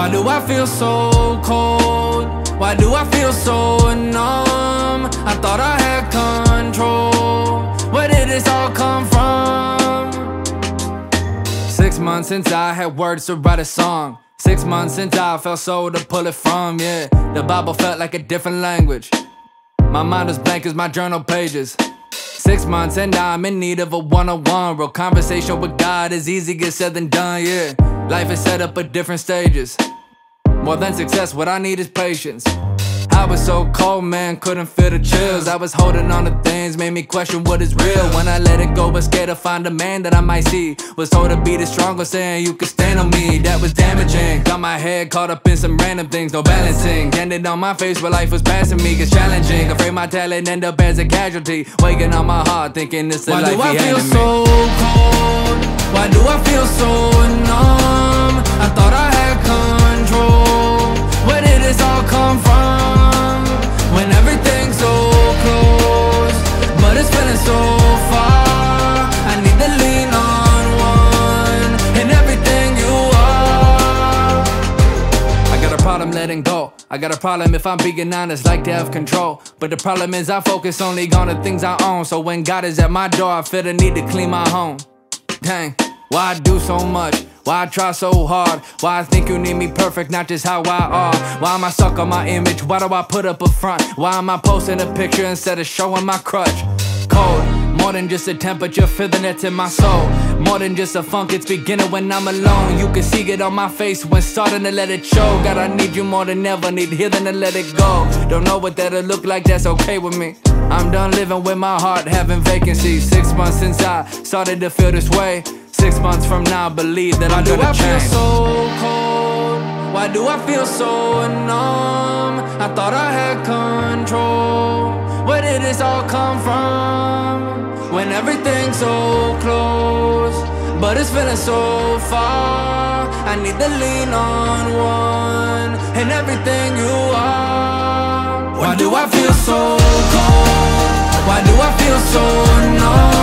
Why do I feel so cold? Why do I feel so numb? I thought I had control. Where did this all come from? 6 months since I had words to write a song. 6 months since I felt so to pull it from, yeah. The Bible felt like a different language. My mind was blank as my journal pages. 6 months and I'm in need of a one-on-one. Real conversation with God is easier said than done, yeah. Life is set up at different stages. More than success, what I need is patience. I was so cold, man, couldn't feel the chills. I was holding on to things, made me question what is real. When I let it go, was scared to find a man that I might see. Was told to be the stronger, saying you could stand on me. That was damaging. Got my head caught up in some random things, no balancing. Ended on my face where life was passing me, it's challenging. Afraid my talent end up as a casualty. Waking on my heart, thinking this is the life he handed me. Why do I feel so cold? Why do I feel so numb? I thought I had control. Where did this all come from? When everything's so close, but it's feeling so far. I need to lean on one in everything you are. I got a problem letting go. I got a problem if I'm being honest, like to have control. But the problem is I focus only on the things I own. So when God is at my door, I feel the need to clean my home. Dang, why I do so much? Why I try so hard? Why I think you need me perfect, not just how I are? Why am I stuck on my image? Why do I put up a front? Why am I posting a picture instead of showing my crutch? Cold, more than just a temperature, feeling it in my soul. More than just a funk, it's beginning when I'm alone. You can see it on my face when starting to let it show. God, I need you more than ever, need healing to let it go. Don't know what that'll look like, that's okay with me. I'm done living with my heart having vacancy. 6 months since I started to feel this way. 6 months from now, believe that I'm gonna change. Why do I feel so cold? Why do I feel so numb? I thought I had control. Where did this all come from? When everything's so close, but it's feeling so far. I need to lean on one in everything you are. Why do I feel so cold? Why do I feel so numb?